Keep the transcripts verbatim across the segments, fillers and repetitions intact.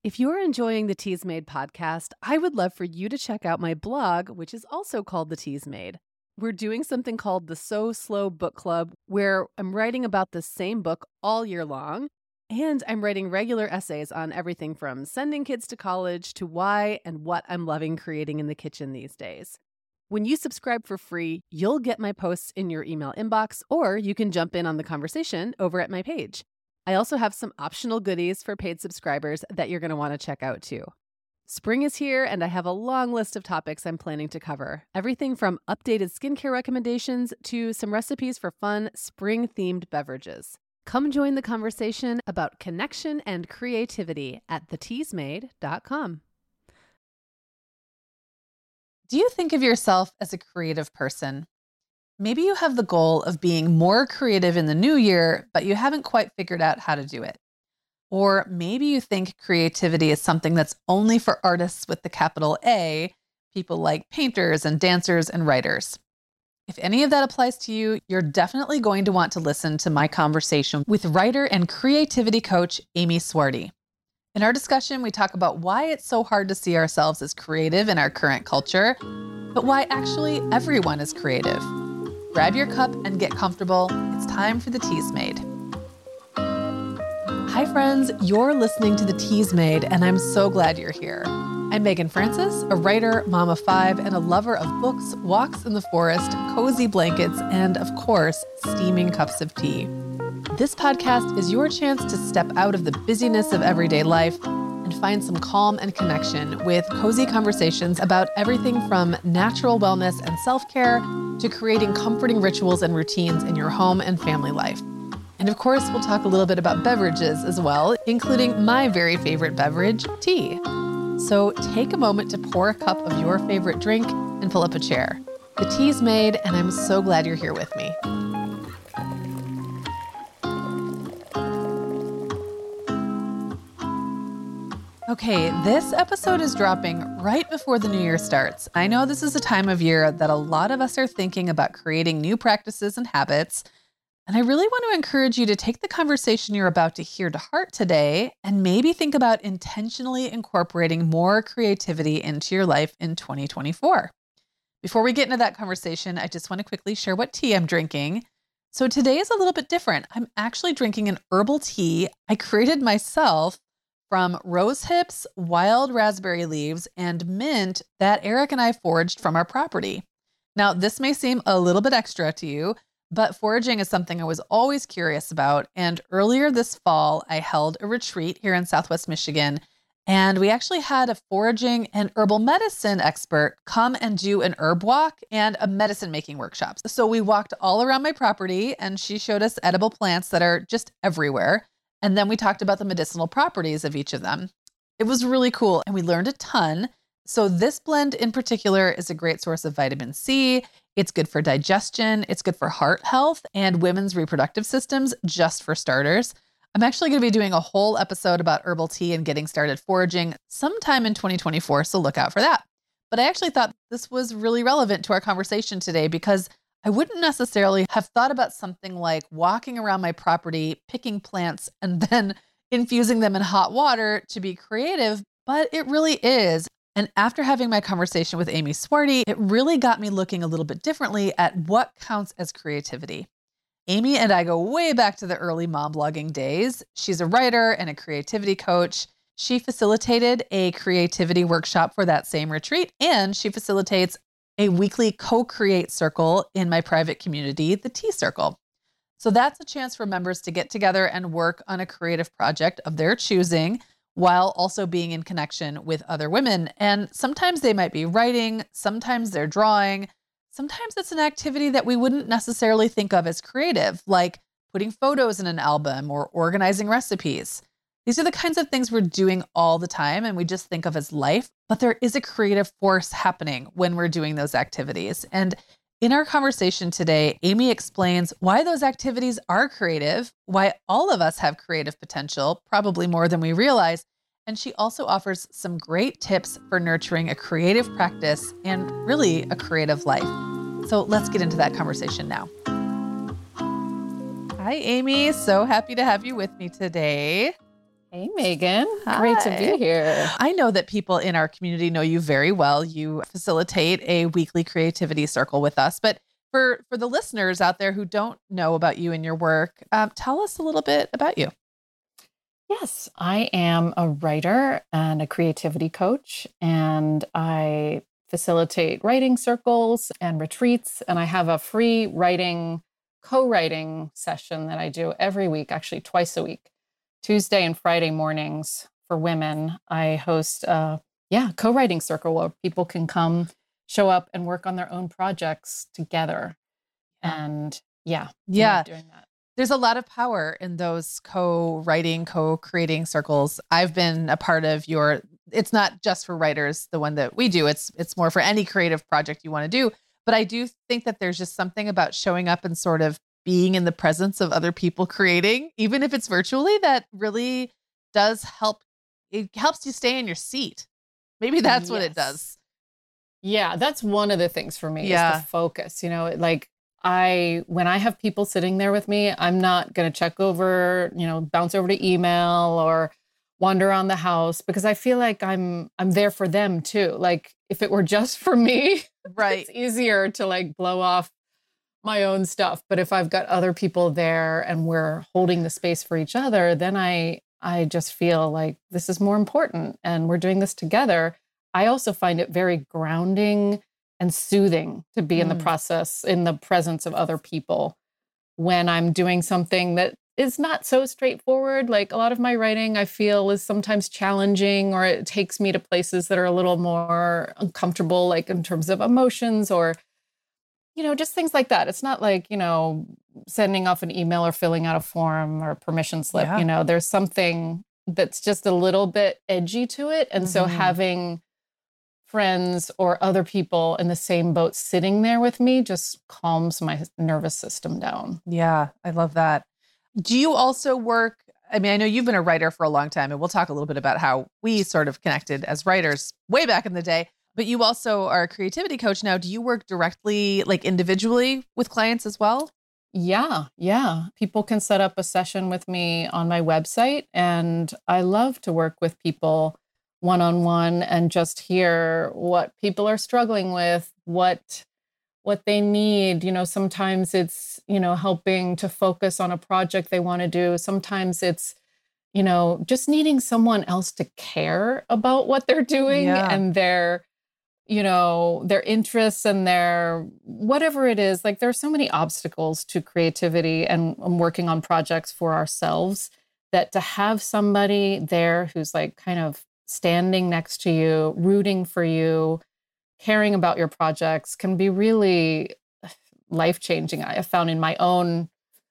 If you're enjoying the Teas Made podcast, I would love for you to check out my blog, which is also called The Teas Made. We're doing something called the So Slow Book Club, where I'm writing about the same book all year long, and I'm writing regular essays on everything from sending kids to college to why and what I'm loving creating in the kitchen these days. When you subscribe for free, you'll get my posts in your email inbox, or you can jump in on the conversation over at my page. I also have some optional goodies for paid subscribers that you're going to want to check out too. Spring is here, and I have a long list of topics I'm planning to cover. Everything from updated skincare recommendations to some recipes for fun spring-themed beverages. Come join the conversation about connection and creativity at the teas made dot com. Do you think of yourself as a creative person? Maybe you have the goal of being more creative in the new year, but you haven't quite figured out how to do it. Or maybe you think creativity is something that's only for artists with the capital A, people like painters and dancers and writers. If any of that applies to you, you're definitely going to want to listen to my conversation with writer and creativity coach, Amy Swarty. In our discussion, we talk about why it's so hard to see ourselves as creative in our current culture, but why actually everyone is creative. Grab your cup and get comfortable. It's time for the Teas Made. Hi friends, you're listening to the Teas Made, and I'm so glad you're here. I'm Megan Francis, a writer, mom of five, and a lover of books, walks in the forest, cozy blankets, and of course, steaming cups of tea. This podcast is your chance to step out of the busyness of everyday life and find some calm and connection with cozy conversations about everything from natural wellness and self-care to creating comforting rituals and routines in your home and family life. And of course, we'll talk a little bit about beverages as well, including my very favorite beverage, tea. So take a moment to pour a cup of your favorite drink and pull up a chair. The tea's made, and I'm so glad you're here with me. Okay, this episode is dropping right before the new year starts. I know this is a time of year that a lot of us are thinking about creating new practices and habits, and I really want to encourage you to take the conversation you're about to hear to heart today and maybe think about intentionally incorporating more creativity into your life in twenty twenty-four. Before we get into that conversation, I just want to quickly share what tea I'm drinking. So today is a little bit different. I'm actually drinking an herbal tea I created myself from rose hips, wild raspberry leaves, and mint that Eric and I foraged from our property. Now, this may seem a little bit extra to you, but foraging is something I was always curious about. And earlier this fall, I held a retreat here in Southwest Michigan, and we actually had a foraging and herbal medicine expert come and do an herb walk and a medicine making workshop. So we walked all around my property, and she showed us edible plants that are just everywhere. And then we talked about the medicinal properties of each of them. It was really cool, and we learned a ton. So this blend in particular is a great source of vitamin C. It's good for digestion. It's good for heart health and women's reproductive systems, just for starters. I'm actually going to be doing a whole episode about herbal tea and getting started foraging sometime in twenty twenty-four, so look out for that. But I actually thought this was really relevant to our conversation today because I wouldn't necessarily have thought about something like walking around my property, picking plants, and then infusing them in hot water to be creative, but it really is. And after having my conversation with Amy Swarty, it really got me looking a little bit differently at what counts as creativity. Amy and I go way back to the early mom blogging days. She's a writer and a creativity coach. She facilitated a creativity workshop for that same retreat, and she facilitates a weekly co-create circle in my private community, the Tea Circle. So that's a chance for members to get together and work on a creative project of their choosing while also being in connection with other women. And sometimes they might be writing, sometimes they're drawing, sometimes it's an activity that we wouldn't necessarily think of as creative, like putting photos in an album or organizing recipes. These are the kinds of things we're doing all the time and we just think of as life, but there is a creative force happening when we're doing those activities. And in our conversation today, Amy explains why those activities are creative, why all of us have creative potential, probably more than we realize. And she also offers some great tips for nurturing a creative practice and really a creative life. So let's get into that conversation now. Hi, Amy. So happy to have you with me today. Hey, Megan. Hi. Great to be here. I know that people in our community know you very well. You facilitate a weekly creativity circle with us. But for, for the listeners out there who don't know about you and your work, um, tell us a little bit about you. Yes, I am a writer and a creativity coach, and I facilitate writing circles and retreats. And I have a free writing, co-writing session that I do every week, actually twice a week. Tuesday and Friday mornings for women, I host a yeah, co-writing circle where people can come, show up and work on their own projects together. And yeah, yeah, I love doing that. There's a lot of power in those co-writing, co-creating circles. I've been a part of your, it's not just for writers, the one that we do, it's it's more for any creative project you want to do. But I do think that there's just something about showing up and sort of being in the presence of other people creating, even if it's virtually, that really does help. It helps you stay in your seat. Maybe that's yes. what it does. Yeah, that's one of the things for me yeah. is the focus. You know, like I, when I have people sitting there with me, I'm not going to check over, you know, bounce over to email or wander around the house because I feel like I'm, I'm there for them too. Like if it were just for me, right. it's easier to like blow off my own stuff. But if I've got other people there and we're holding the space for each other, then I, I just feel like this is more important and we're doing this together. I also find it very grounding and soothing to be mm. in the process, in the presence of other people when I'm doing something that is not so straightforward. Like a lot of my writing, I feel is sometimes challenging or it takes me to places that are a little more uncomfortable, like in terms of emotions or you know, just things like that. It's not like, you know, sending off an email or filling out a form or a permission slip. Yeah. You know, there's something that's just a little bit edgy to it. And mm-hmm. so having friends or other people in the same boat sitting there with me just calms my nervous system down. Yeah, I love that. Do you also work? I mean, I know you've been a writer for a long time, and we'll talk a little bit about how we sort of connected as writers way back in the day. But you also are a creativity coach now. Do you work directly, like individually with clients as well? Yeah, yeah. People can set up a session with me on my website. And I love to work with people one-on-one and just hear what people are struggling with, what what they need. You know, sometimes it's, you know, helping to focus on a project they want to do. Sometimes it's, you know, just needing someone else to care about what they're doing yeah. and their you know, their interests and their whatever it is. Like there are so many obstacles to creativity and, and working on projects for ourselves that to have somebody there who's like kind of standing next to you, rooting for you, caring about your projects can be really life-changing. I have found in my own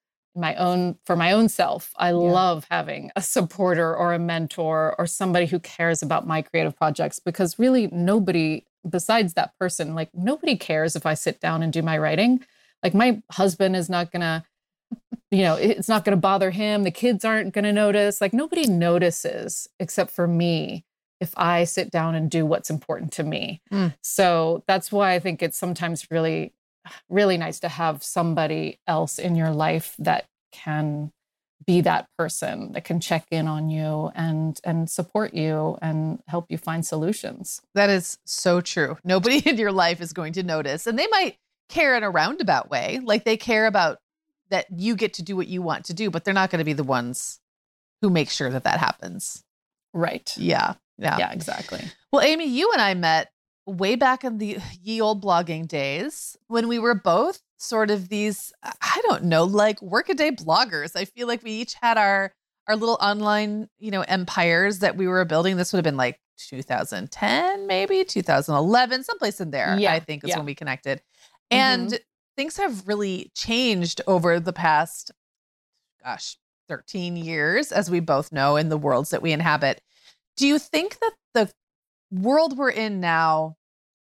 my own, for my own self, I yeah. love having a supporter or a mentor or somebody who cares about my creative projects because really nobody besides that person, like nobody cares if I sit down and do my writing. Like my husband is not going to, you know, it's not going to bother him. The kids aren't going to notice. Like nobody notices except for me if I sit down and do what's important to me. Mm. So that's why I think it's sometimes really really nice to have somebody else in your life that can be that person that can check in on you and and support you and help you find solutions. That is so true. Nobody in your life is going to notice. And they might care in a roundabout way. Like they care about that you get to do what you want to do, but they're not going to be the ones who make sure that that happens. Right. Yeah. Yeah. Yeah, exactly. Well, Amy, you and I met way back in the ye old blogging days when we were both sort of these, I don't know, like workaday bloggers. I feel like we each had our, our little online, you know, empires that we were building. This would have been like two thousand ten, maybe two thousand eleven, someplace in there, yeah, I think is yeah. when we connected. Mm-hmm. And things have really changed over the past, gosh, thirteen years, as we both know, in the worlds that we inhabit. Do you think that the world we're in now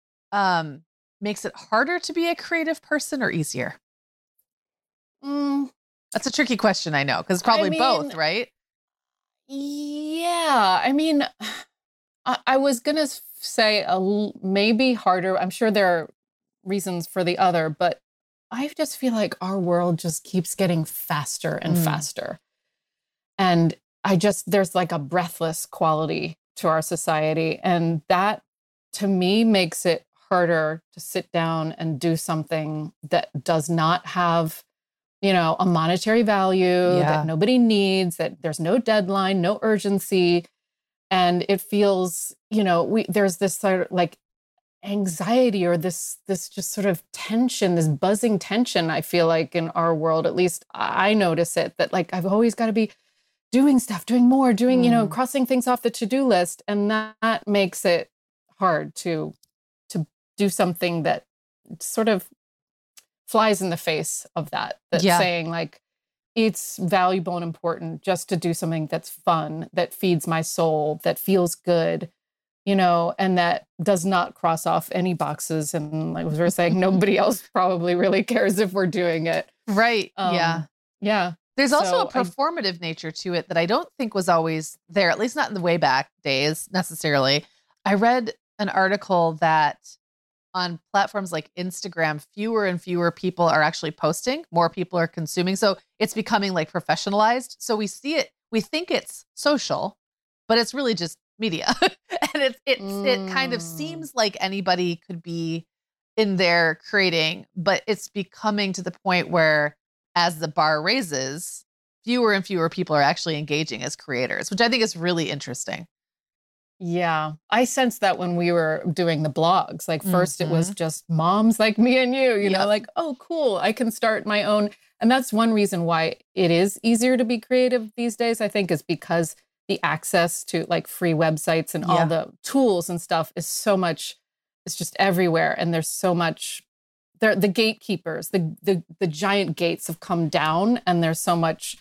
um, makes it harder to be a creative person or easier? Mm. That's a tricky question, I know, because probably I mean, both, right? Yeah. I mean, I, I was going to say a l- maybe harder. I'm sure there are reasons for the other, but I just feel like our world just keeps getting faster and mm. faster. And I just, there's like a breathless quality to our society. And that to me makes it harder to sit down and do something that does not have, you know, a monetary value, Yeah. that nobody needs, that there's no deadline, no urgency. And it feels, you know, we, there's this sort of like anxiety or this, this just sort of tension, this buzzing tension, I feel like in our world, at least I notice it, that like, I've always got to be doing stuff, doing more, doing, mm. you know, crossing things off the to-do list. And that, that makes it hard to, to do something that sort of flies in the face of that, that's yeah. saying like, it's valuable and important just to do something that's fun, that feeds my soul, that feels good, you know, and that does not cross off any boxes. And like we were saying, nobody else probably really cares if we're doing it. Right. Um, yeah. Yeah. There's also So a performative I, nature to it that I don't think was always there, at least not in the way back days necessarily. I read an article that on platforms like Instagram, fewer and fewer people are actually posting, more people are consuming. So it's becoming like professionalized. So we see it, we think it's social, but it's really just media. And it's, it's mm. it kind of seems like anybody could be in there creating, but it's becoming to the point where as the bar raises, fewer and fewer people are actually engaging as creators, which I think is really interesting. Yeah, I sensed that when we were doing the blogs. Like first mm-hmm. it was just moms like me and you, you yep. know, like, oh, cool, I can start my own. And that's one reason why it is easier to be creative these days, I think, is because the access to like free websites and yeah. all the tools and stuff is so much, it's just everywhere. And there's so much, there the gatekeepers, the, the the giant gates have come down, and there's so much,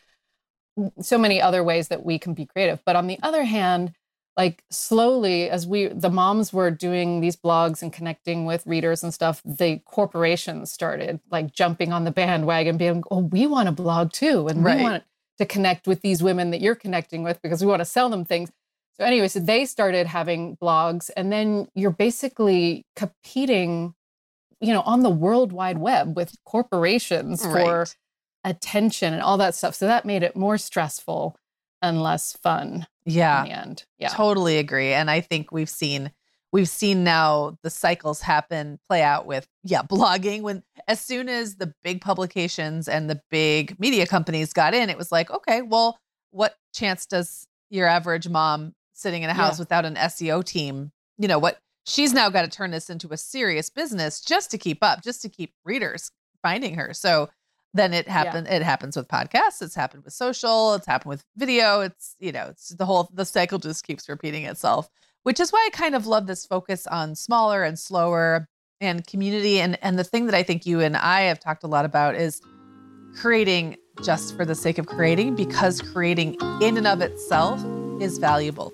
so many other ways that we can be creative. But on the other hand, like slowly, as we, the moms were doing these blogs and connecting with readers and stuff, the corporations started like jumping on the bandwagon, being, oh, we want a blog too. And right. we want to connect with these women that you're connecting with because we want to sell them things. So anyway, so they started having blogs, and then you're basically competing, you know, on the World Wide Web with corporations right. for attention and all that stuff. So that made it more stressful and less fun. Yeah. In the end. Yeah. Totally agree. And I think we've seen we've seen now the cycles happen, play out with, yeah, blogging. When as soon as the big publications and the big media companies got in, it was like, okay, well, what chance does your average mom sitting in a house yeah. without an S E O team, you know, what she's now got to turn this into a serious business just to keep up, just to keep readers finding her. So then it happened. Yeah. It happens with podcasts. It's happened with social. It's happened with video. It's, you know, it's the whole, the cycle just keeps repeating itself, which is why I kind of love this focus on smaller and slower and community. And, and the thing that I think you and I have talked a lot about is creating just for the sake of creating, because creating in and of itself is valuable.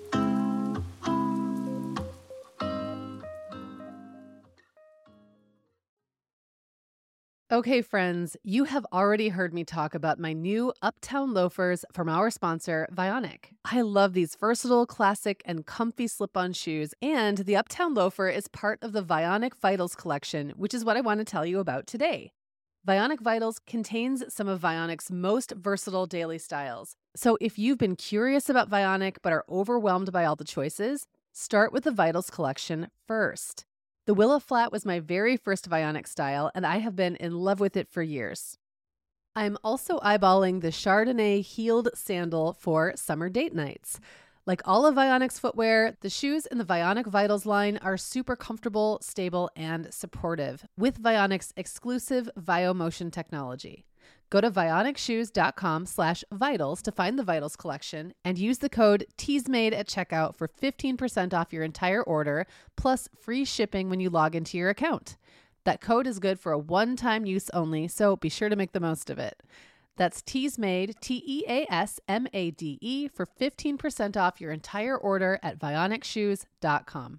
Okay, friends, you have already heard me talk about my new Uptown loafers from our sponsor, Vionic. I love these versatile, classic, and comfy slip-on shoes, and the Uptown loafer is part of the Vionic Vitals collection, which is what I want to tell you about today. Vionic Vitals contains some of Vionic's most versatile daily styles. So if you've been curious about Vionic but are overwhelmed by all the choices, start with the Vitals collection first. The Willow Flat was my very first Vionic style, and I have been in love with it for years. I'm also eyeballing the Chardonnay heeled sandal for summer date nights. Like all of Vionic's footwear, the shoes in the Vionic Vitals line are super comfortable, stable, and supportive with Vionic's exclusive VioMotion technology. Go to vionicshoes.com slash vitals to find the Vitals collection and use the code TEASMADE at checkout for fifteen percent off your entire order, plus free shipping when you log into your account. That code is good for a one-time use only, so be sure to make the most of it. That's TEASMADE, T E A S M A D E, for fifteen percent off your entire order at vionicshoes dot com.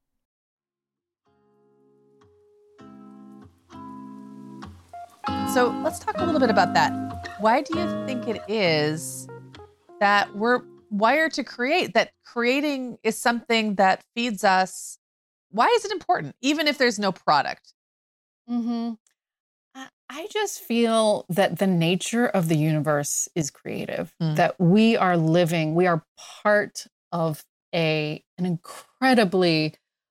So let's talk a little bit about that. Why do you think it is that we're wired to create, that creating is something that feeds us? Why is it important, even if there's no product? Mm-hmm. I just feel that the nature of the universe is creative, Mm. that we are living, we are part of a an incredibly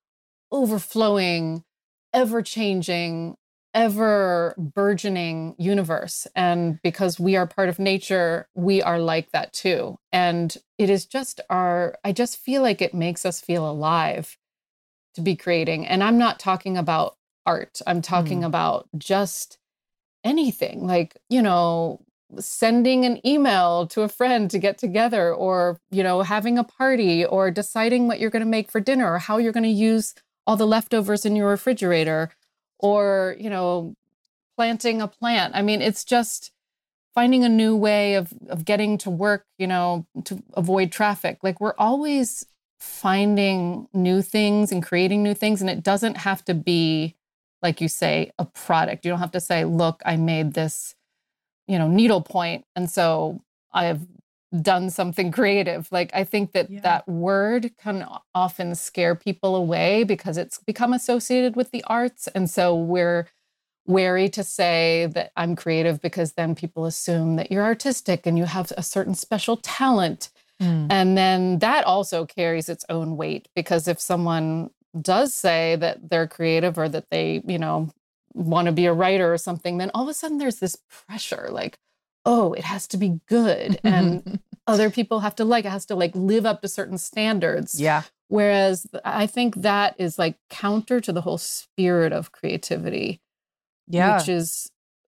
overflowing, ever-changing, ever burgeoning universe. And because we are part of nature, we are like that too. And it is just our, I just feel like it makes us feel alive to be creating. And I'm not talking about art, I'm talking Mm. about just anything, like, you know, sending an email to a friend to get together, or, you know, having a party, or deciding what you're going to make for dinner, or how you're going to use all the leftovers in your refrigerator, or, you know, planting a plant. I mean, it's just finding a new way of of getting to work, you know, to avoid traffic. Like, we're always finding new things and creating new things, and it doesn't have to be, like you say, a product. You don't have to say, look, I made this, you know, needlepoint, and so I have done something creative. Like, I think that Yeah. that word can often scare people away because it's become associated with the arts. And so we're wary to say that I'm creative, because then people assume that you're artistic and you have a certain special talent. Mm. And then that also carries its own weight, because if someone does say that they're creative, or that they, you know, want to be a writer or something, then all of a sudden there's this pressure, like, oh, it has to be good. And other people have to like, it has to like live up to certain standards. Yeah. Whereas I think that is like counter to the whole spirit of creativity, Yeah. which is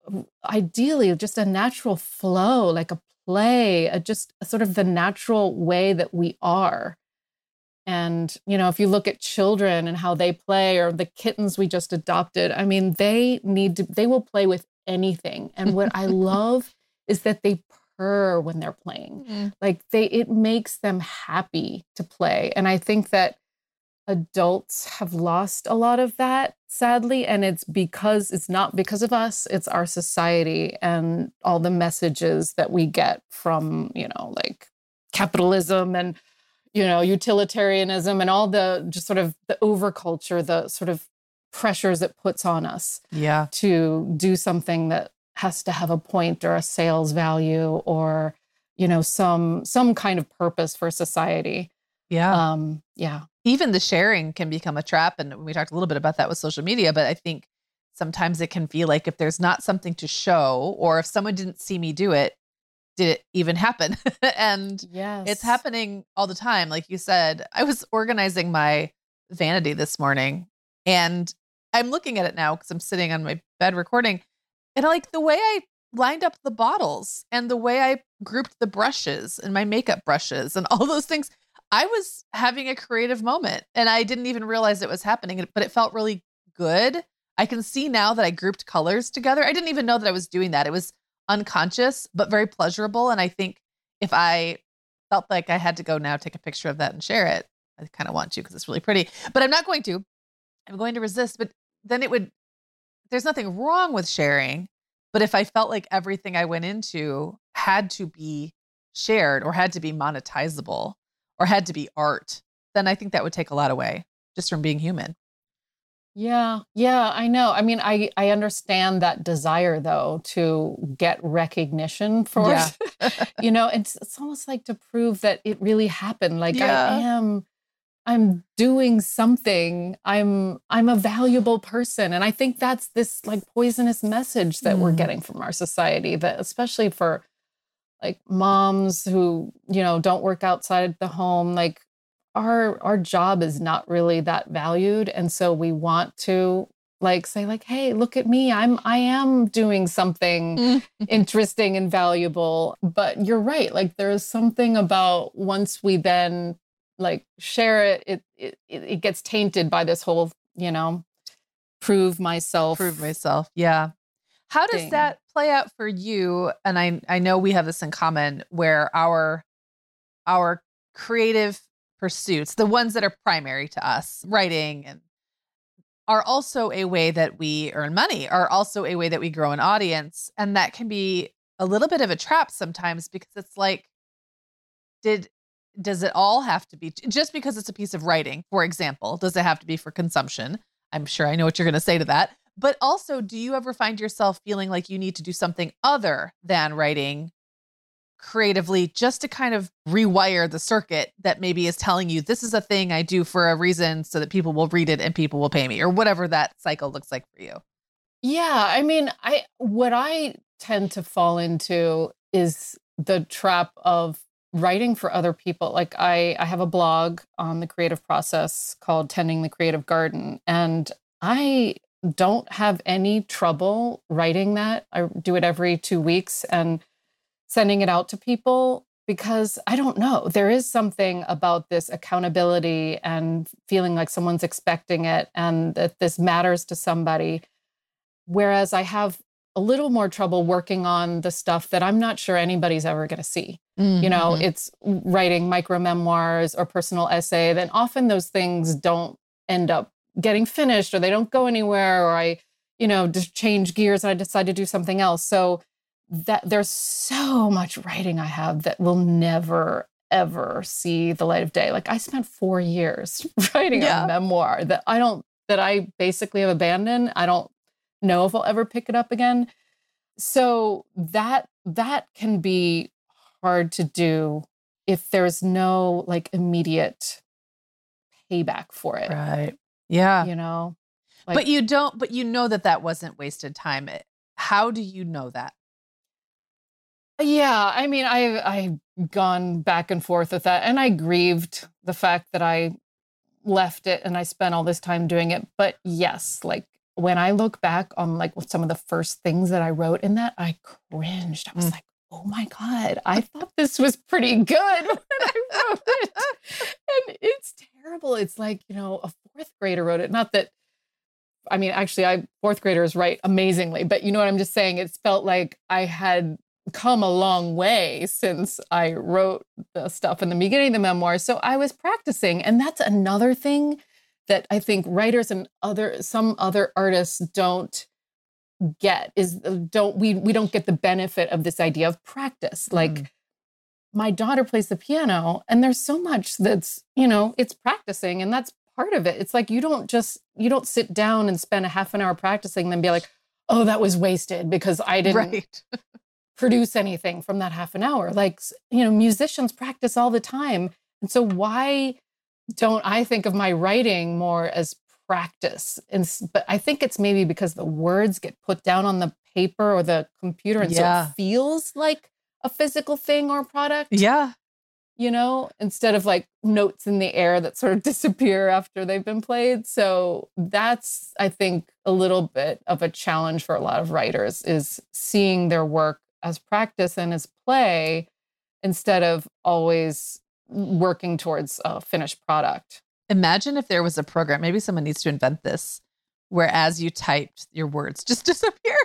ideally just a natural flow, like a play, a, just a sort of the natural way that we are. And, you know, if you look at children and how they play, or the kittens we just adopted, I mean, they need to, they will play with anything. And what I love is that they purr when they're playing. Mm. Like, they, it makes them happy to play. And I think that adults have lost a lot of that, sadly. And it's because it's not because of us, it's our society and all the messages that we get from, you know, like capitalism and, you know, utilitarianism, and all the just sort of the overculture, the sort of pressures it puts on us Yeah. to do something that has to have a point, or a sales value, or, you know, some some kind of purpose for society. Yeah. Um, yeah. Even the sharing can become a trap. And we talked a little bit about that with social media, but I think sometimes it can feel like if there's not something to show, or if someone didn't see me do it, did it even happen? And Yes. it's happening all the time. Like you said, I was organizing my vanity this morning, and I'm looking at it now because I'm sitting on my bed recording, and I like the way I lined up the bottles, and the way I grouped the brushes and my makeup brushes and all those things. I was having a creative moment, and I didn't even realize it was happening, but it felt really good. I can see now that I grouped colors together. I didn't even know that I was doing that. It was unconscious, but very pleasurable. And I think if I felt like I had to go now take a picture of that and share it, I kind of want to, because it's really pretty, but I'm not going to. I'm going to resist. But then it would, there's nothing wrong with sharing. But if I felt like everything I went into had to be shared, or had to be monetizable, or had to be art, then I think that would take a lot away just from being human. Yeah, yeah, I know. I mean, I I understand that desire, though, to get recognition for, Yeah. you know, it's it's almost like to prove that it really happened. Like, Yeah. I am, I'm doing something. I'm I'm a valuable person, and I think that's this like poisonous message that we're Mm. getting from our society, that especially for like moms who, you know, don't work outside the home, like our our job is not really that valued. And so we want to like say like, hey, look at me. I'm I am doing something Mm. interesting and valuable. But you're right. Like, there's something about once we then like share it, it it, it gets tainted by this whole, you know, prove myself. Prove myself. Yeah. How does thing. that play out for you? And I I know we have this in common, where our our creative pursuits, the ones that are primary to us, writing, and are also a way that we earn money, are also a way that we grow an audience. And that can be a little bit of a trap sometimes, because it's like, did does it all have to be just because it's a piece of writing, for example? Does it have to be for consumption? I'm sure I know what you're going to say to that. But also, do you ever find yourself feeling like you need to do something other than writing creatively just to kind of rewire the circuit that maybe is telling you this is a thing I do for a reason so that people will read it and people will pay me, or whatever that cycle looks like for you? Yeah, I mean, I what I tend to fall into is the trap of writing for other people. Like I, I have a blog on the creative process called Tending the Creative Garden, and I don't have any trouble writing that. I do it every two weeks and sending it out to people because I don't know. There is something about this accountability and feeling like someone's expecting it and that this matters to somebody. Whereas I have a little more trouble working on the stuff that I'm not sure anybody's ever going to see. Mm-hmm. You know, it's writing micro memoirs or personal essay. Then often those things don't end up getting finished, or they don't go anywhere, or I, you know, just change gears and I decide to do something else. So that there's so much writing I have that will never, ever see the light of day. Like I spent four years writing yeah. a memoir that I don't, that I basically have abandoned. I don't know if I'll ever pick it up again. So that, that can be hard to do if there's no like immediate payback for it. Right. Yeah. You know, like, but you don't, but you know that that wasn't wasted time. How do you know that? Yeah. I mean, I've, I've gone back and forth with that, and I grieved the fact that I left it and I spent all this time doing it. But yes, like when I look back on like some of the first things that I wrote in that, I cringed. I was mm. like, oh my God, I thought this was pretty good when I wrote it. And it's terrible. It's like, you know, a fourth grader wrote it. Not that, I mean, actually, I fourth graders write amazingly, but you know what I'm just saying? It's felt like I had come a long way since I wrote the stuff in the beginning of the memoir. So I was practicing. And that's another thing that I think writers and other some other artists don't get is don't we we don't get the benefit of this idea of practice. Like mm. my daughter plays the piano, and there's so much that's, you know, it's practicing, and that's part of it. It's like you don't just you don't sit down and spend a half an hour practicing and then be like, oh, that was wasted because I didn't right. produce anything from that half an hour. Like, you know, musicians practice all the time. And so why don't I think of my writing more as practice? And but I think it's maybe because the words get put down on the paper or the computer, and yeah. so it feels like a physical thing or product. Yeah. You know, instead of like notes in the air that sort of disappear after they've been played. So that's, I think, a little bit of a challenge for a lot of writers, is seeing their work as practice and as play instead of always working towards a finished product. Imagine if there was a program, maybe someone needs to invent this, where as you typed, your words just disappeared.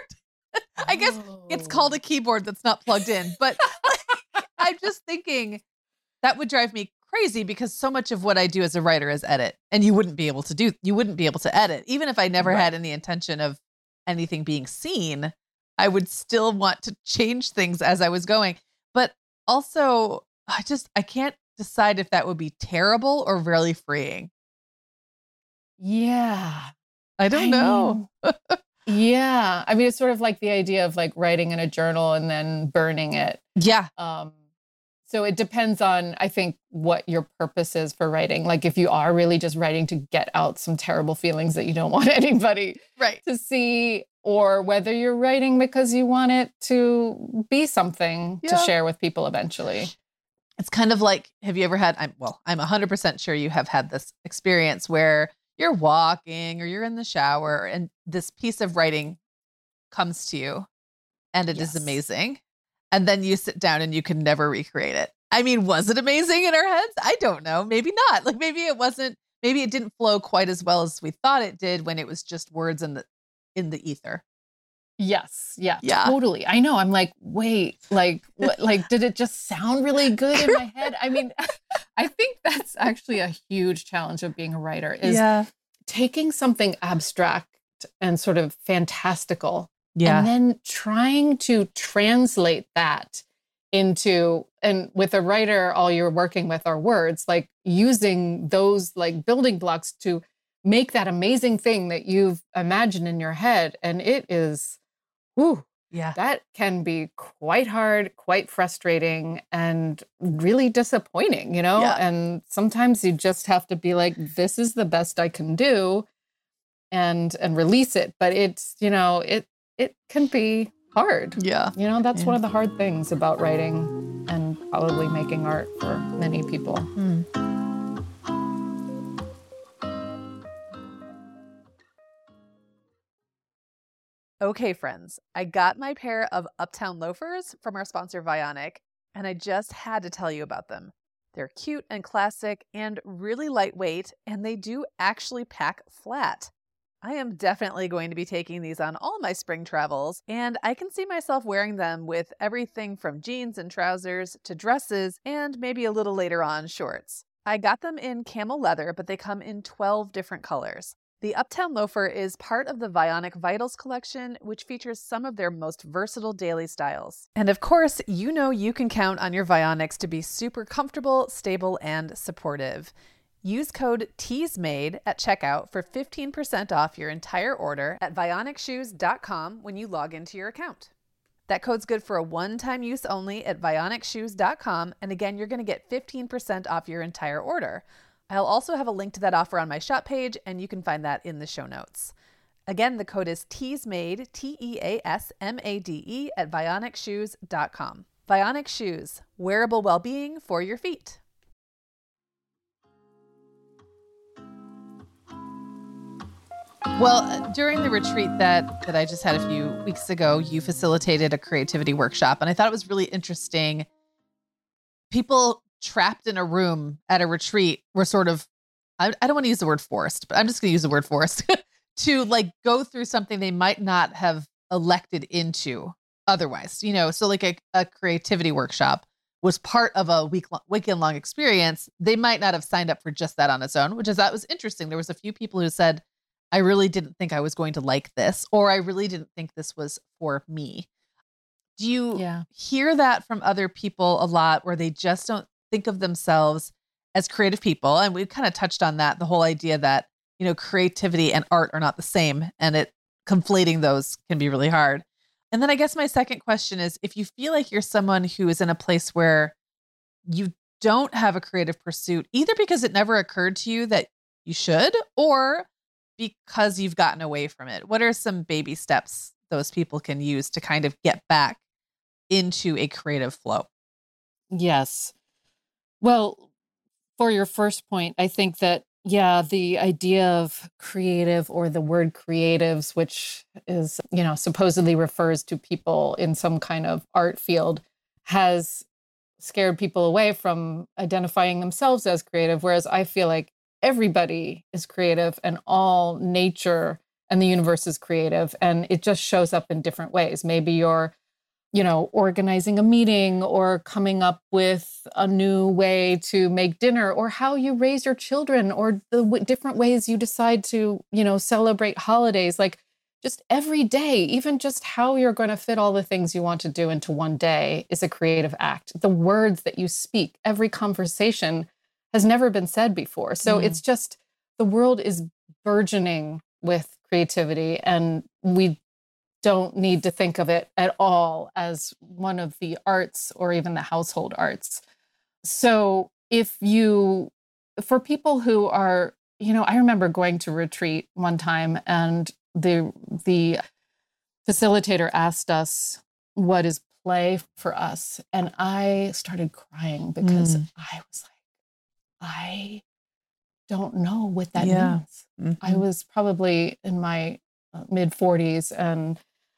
I guess oh. it's called a keyboard that's not plugged in, but like, I'm just thinking that would drive me crazy, because so much of what I do as a writer is edit, and you wouldn't be able to do, you wouldn't be able to edit. Even if I never right. had any intention of anything being seen, I would still want to change things as I was going. But also, I just, I can't decide if that would be terrible or really freeing. Yeah. I don't I know. Mean, yeah. I mean, it's sort of like the idea of like writing in a journal and then burning it. Yeah. Um, so it depends on, I think, what your purpose is for writing. Like if you are really just writing to get out some terrible feelings that you don't want anybody right. to see, or whether you're writing because you want it to be something yeah. to share with people eventually. It's kind of like, have you ever had, I'm, well, I'm one hundred percent sure you have had this experience where you're walking or you're in the shower and this piece of writing comes to you and it yes. is amazing. And then you sit down and you can never recreate it. I mean, was it amazing in our heads? I don't know. Maybe not. Like maybe it wasn't, maybe it didn't flow quite as well as we thought it did when it was just words in the, in the ether. Yes. Yeah, yeah. Totally. I know. I'm like, wait, like, what, like, did it just sound really good in my head? I mean, I think that's actually a huge challenge of being a writer, is yeah. taking something abstract and sort of fantastical yeah. and then trying to translate that into, and with a writer, all you're working with are words, like using those like building blocks to make that amazing thing that you've imagined in your head. And it is, whew, Yeah. that can be quite hard, quite frustrating, and really disappointing, you know? Yeah. And sometimes you just have to be like, this is the best I can do and and release it. But it's, you know, it it can be hard. Yeah. You know, that's Yeah. one of the hard things about writing and probably making art for many people. Mm. Okay, friends, I got my pair of Uptown loafers from our sponsor Vionic, and I just had to tell you about them. They're cute and classic and really lightweight, and they do actually pack flat. I am definitely going to be taking these on all my spring travels, and I can see myself wearing them with everything from jeans and trousers to dresses and maybe a little later on shorts. I got them in camel leather, but they come in twelve different colors. The Uptown loafer is part of the Vionic Vitals collection, which features some of their most versatile daily styles. And of course, you know you can count on your Vionics to be super comfortable, stable, and supportive. Use code TEASMADE at checkout for fifteen percent off your entire order at vionic shoes dot com when you log into your account. That code's good for a one-time use only at vionic shoes dot com, and again, you're going to get fifteen percent off your entire order. I'll also have a link to that offer on my shop page, and you can find that in the show notes. Again, the code is TEASMADE, T E A S M A D E, at vionic shoes dot com. Vionic Shoes, wearable well-being for your feet. Well, during the retreat that, that I just had a few weeks ago, you facilitated a creativity workshop, and I thought it was really interesting. People trapped in a room at a retreat were sort of, I, I don't want to use the word forced, but I'm just going to use the word forced, to like go through something they might not have elected into otherwise, you know? So like a, a creativity workshop was part of a week weekend long experience. They might not have signed up for just that on its own, which is, that was interesting. There was a few people who said, I really didn't think I was going to like this, or I really didn't think this was for me. Do you Yeah. hear that from other people a lot, where they just don't think of themselves as creative people? And we've kind of touched on that, the whole idea that, you know, creativity and art are not the same, and it conflating those can be really hard. And then I guess my second question is, if you feel like you're someone who is in a place where you don't have a creative pursuit, either because it never occurred to you that you should, or because you've gotten away from it, what are some baby steps those people can use to kind of get back into a creative flow? Yes. Well, for your first point, I think that, yeah, the idea of creative, or the word creatives, which is, you know, supposedly refers to people in some kind of art field, has scared people away from identifying themselves as creative. Whereas I feel like everybody is creative, and all nature and the universe is creative, and it just shows up in different ways. Maybe you're, you know, organizing a meeting, or coming up with a new way to make dinner, or how you raise your children, or the w- different ways you decide to, you know, celebrate holidays. Like, just every day, even just how you're going to fit all the things you want to do into one day is a creative act. The words that you speak, every conversation has never been said before. So Mm. it's just, the world is burgeoning with creativity, and we don't need to think of it at all as one of the arts, or even the household arts. So if you, for people who are, you know, I remember going to retreat one time, and the the facilitator asked us, what is play for us? And I started crying, because Mm. I was like, I don't know what that Yeah. means. Mm-hmm. I was probably in my uh, mid forties, and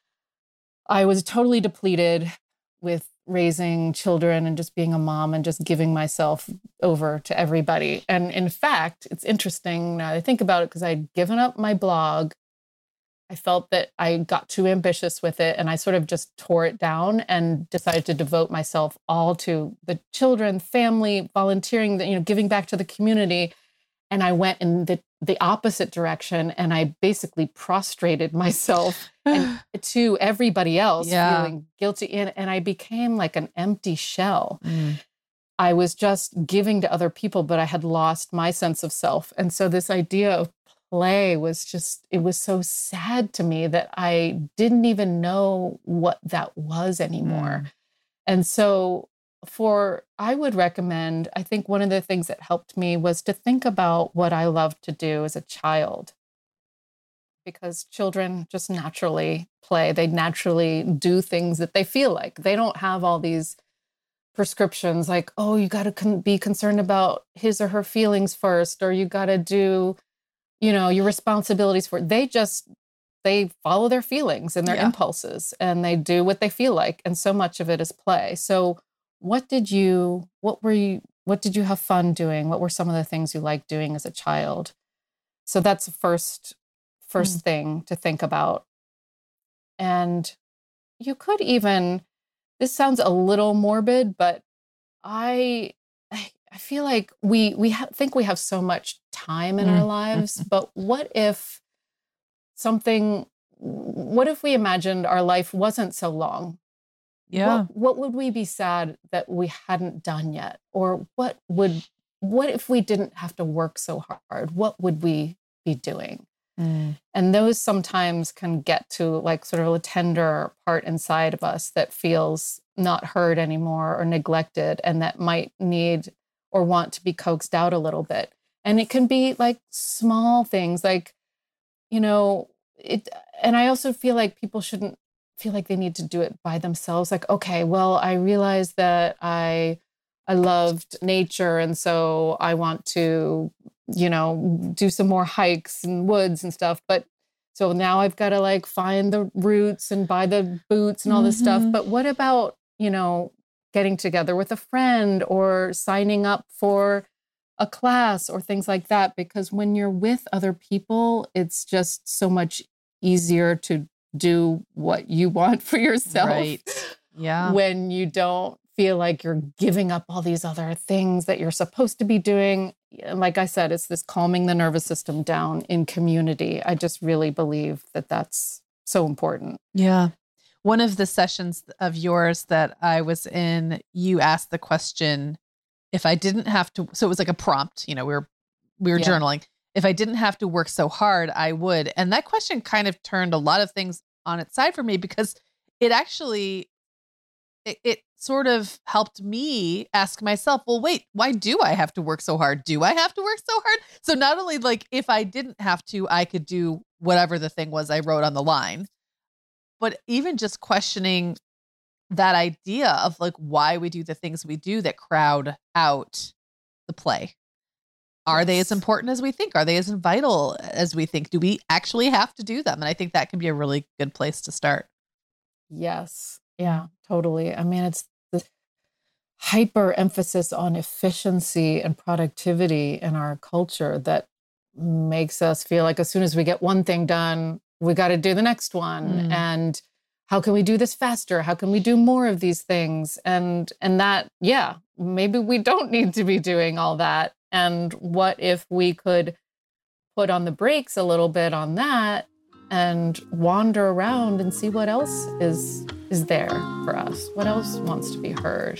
I was totally depleted with raising children and just being a mom and just giving myself over to everybody. And in fact, it's interesting now that I think about it, because I'd given up my blog. I felt that I got too ambitious with it, and I sort of just tore it down and decided to devote myself all to the children, family, volunteering, you know, giving back to the community. And I went in the, the opposite direction, and I basically prostrated myself and to everybody else, Yeah. feeling guilty. And, and I became like an empty shell. Mm. I was just giving to other people, but I had lost my sense of self. And so this idea of play was just, it was so sad to me that I didn't even know what that was anymore. Mm. And so for, I would recommend, I think one of the things that helped me was to think about what I loved to do as a child. Because children just naturally play. They naturally do things that they feel like. They don't have all these prescriptions like, oh, you got to con- be concerned about his or her feelings first, or you got to do, you know, your responsibilities for it. They just, they follow their feelings and their Yeah. impulses, and they do what they feel like. And so much of it is play. So what did you, what were you, what did you have fun doing? What were some of the things you liked doing as a child? So that's the first First Mm. thing to think about. And you could even, this sounds a little morbid, but I I I feel like we we ha- think we have so much time in Mm. our lives, but what if something, what if we imagined our life wasn't so long? Yeah. What, what would we be sad that we hadn't done yet? Or what would, what if we didn't have to work so hard? What would we be doing? Mm. And those sometimes can get to like sort of a tender part inside of us that feels not heard anymore or neglected, and that might need or want to be coaxed out a little bit. And it can be like small things like, you know, it, and I also feel like people shouldn't feel like they need to do it by themselves. Like, okay, well, I realized that I, I loved nature, and so I want to, you know, do some more hikes and woods and stuff. But so now I've got to like find the roots and buy the boots and all this stuff. Mhm. But what about, you know, getting together with a friend or signing up for a class or things like that? Because when you're with other people, it's just so much easier to do what you want for yourself. Right. Yeah. When you don't feel like you're giving up all these other things that you're supposed to be doing. And like I said, it's this calming the nervous system down in community. I just really believe that that's so important. Yeah. One of the sessions of yours that I was in, you asked the question, if I didn't have to, so it was like a prompt, you know, we were, we were Yeah. journaling. If I didn't have to work so hard, I would. And that question kind of turned a lot of things on its side for me, because it actually, it, it sort of helped me ask myself, well, wait, why do I have to work so hard? Do I have to work so hard? So not only like if I didn't have to, I could do whatever the thing was I wrote on the line, but even just questioning that idea of like why we do the things we do that crowd out the play. Are they as Yes. important as we think? Are they as vital as we think? Do we actually have to do them? And I think that can be a really good place to start. Yes. Yeah, totally. I mean, it's the hyper emphasis on efficiency and productivity in our culture that makes us feel like as soon as we get one thing done, we got to do the next one. Mm. And how can we do this faster? How can we do more of these things? And and that, yeah, maybe we don't need to be doing all that. And what if we could put on the brakes a little bit on that and wander around and see what else is is there for us? What else wants to be heard?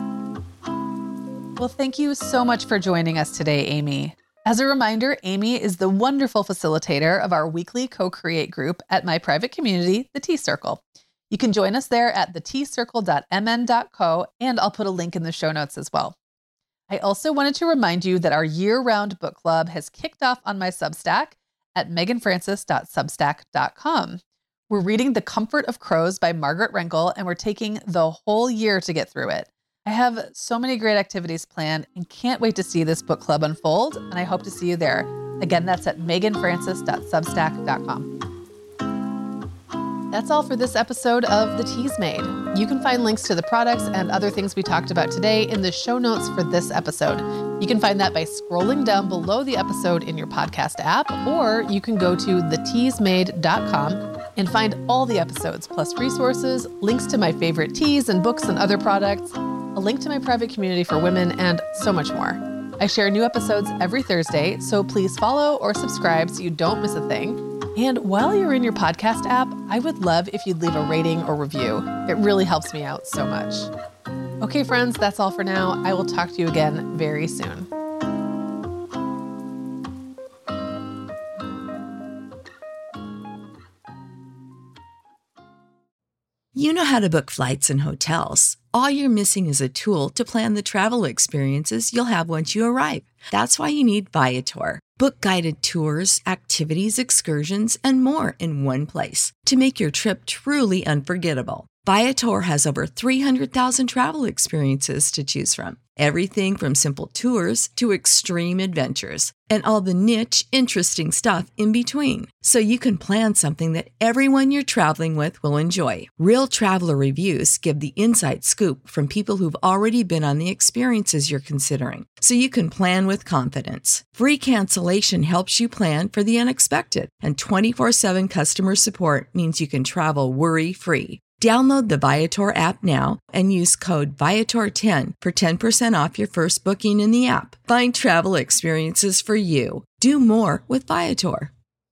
Well, thank you so much for joining us today, Amy. As a reminder, Amy is the wonderful facilitator of our weekly co-create group at my private community, the Tea Circle. You can join us there at the tea circle dot m n dot co, and I'll put a link in the show notes as well. I also wanted to remind you that our year-round book club has kicked off on my Substack at megan francis dot substack dot com. We're reading The Comfort of Crows by Margaret Renkl, and we're taking the whole year to get through it. I have so many great activities planned and can't wait to see this book club unfold, and I hope to see you there. Again, that's at megan francis dot substack dot com. That's all for this episode of The Teas Made. You can find links to the products and other things we talked about today in the show notes for this episode. You can find that by scrolling down below the episode in your podcast app, or you can go to the teas made dot com and find all the episodes, plus resources, links to my favorite teas and books and other products, a link to my private community for women, and so much more. I share new episodes every Thursday, so please follow or subscribe so you don't miss a thing. And while you're in your podcast app, I would love if you'd leave a rating or review. It really helps me out so much. Okay, friends, that's all for now. I will talk to you again very soon. You know how to book flights and hotels. All you're missing is a tool to plan the travel experiences you'll have once you arrive. That's why you need Viator. Book guided tours, activities, excursions, and more in one place to make your trip truly unforgettable. Viator has over three hundred thousand travel experiences to choose from. Everything from simple tours to extreme adventures and all the niche, interesting stuff in between. So you can plan something that everyone you're traveling with will enjoy. Real traveler reviews give the inside scoop from people who've already been on the experiences you're considering. So you can plan with confidence. Free cancellation helps you plan for the unexpected. And twenty-four seven customer support means you can travel worry-free. Download the Viator app now and use code Viator ten for ten percent off your first booking in the app. Find travel experiences for you. Do more with Viator.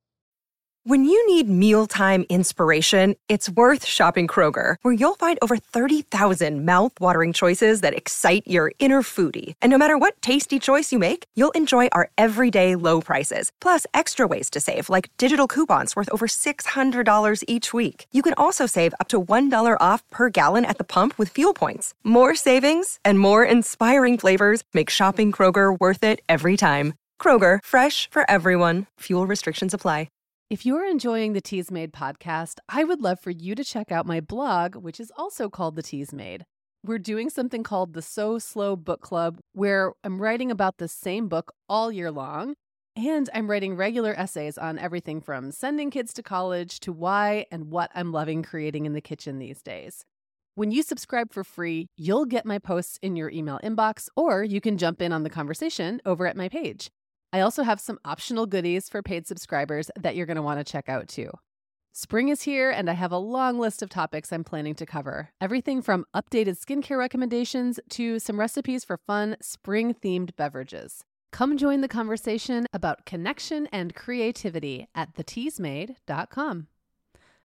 When you need mealtime inspiration, it's worth shopping Kroger, where you'll find over thirty thousand mouth-watering choices that excite your inner foodie. And no matter what tasty choice you make, you'll enjoy our everyday low prices, plus extra ways to save, like digital coupons worth over six hundred dollars each week. You can also save up to one dollar off per gallon at the pump with fuel points. More savings and more inspiring flavors make shopping Kroger worth it every time. Kroger, fresh for everyone. Fuel restrictions apply. If you're enjoying the Teas Made podcast, I would love for you to check out my blog, which is also called The Teas Made. We're doing something called the So Slow Book Club, where I'm writing about the same book all year long, and I'm writing regular essays on everything from sending kids to college to why and what I'm loving creating in the kitchen these days. When you subscribe for free, you'll get my posts in your email inbox, or you can jump in on the conversation over at my page. I also have some optional goodies for paid subscribers that you're going to want to check out too. Spring is here, and I have a long list of topics I'm planning to cover. Everything from updated skincare recommendations to some recipes for fun spring-themed beverages. Come join the conversation about connection and creativity at the teas made dot com.